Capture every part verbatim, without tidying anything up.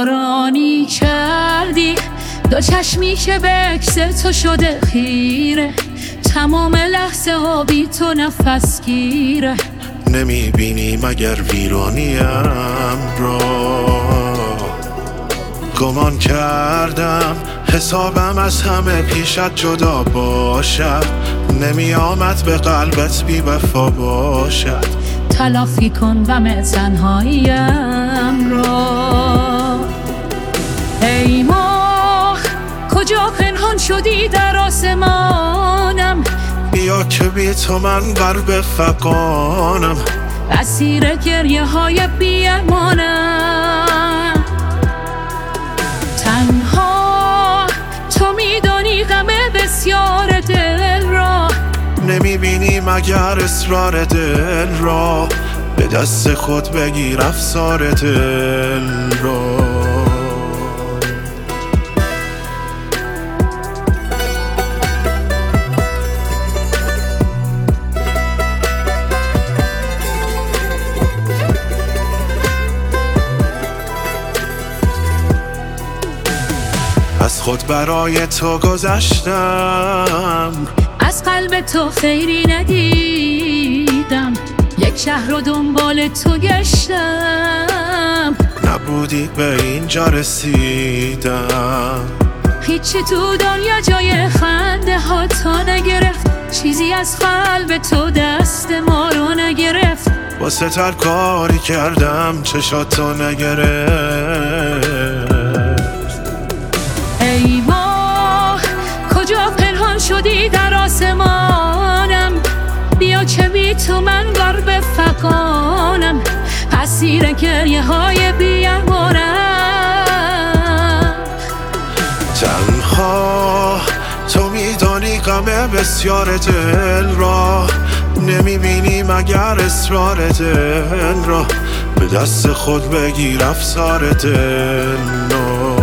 بارانی کردی، دو چشمی که به عکس تو شده خیره، تمام لحظه ها بی تو نفس گیره. نمیبینی مگر ویرانیم را؟ گمان کردم حسابم از همه پیشت جدا باشد، نمی آمد به قلبت بی وفا باشد. تلافی کن غم تنهاییم را. ای ماه کجا پنهان شدی در آسمانم، بیا که بی تو من بر به فغانم، اسیر گریه های بی امانم. تنها تو میدانی غم بسیار دل را، نمیبینی مگر اصرار دل را؟ به دست خود بگیر افسار دل را. از خود برای تو گذشتم، از قلب تو خیری ندیدم، یک شهر رو دنبال تو گشتم، نبودی به اینجا رسیدم. هیچی تو دنیا جای خنده ها تا نگرفت، چیزی از قلب تو دست ما رو نگرفت. واسه تر کاری کردم چشاتو نگرفت. ای ماه کجا پنهان شدی در آسمانم، بیا که بی تو من غرق فغانم، اسیر گریه های بی امانم. تنها تو میدانی غم بسیار دل را، نمیبینی مگر اصرار دل را؟ به دست خود بگیر افسار دل را.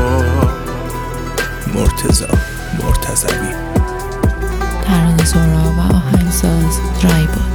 مرتضی مرتضوی، ترانه سرا و آهنگساز رایباد.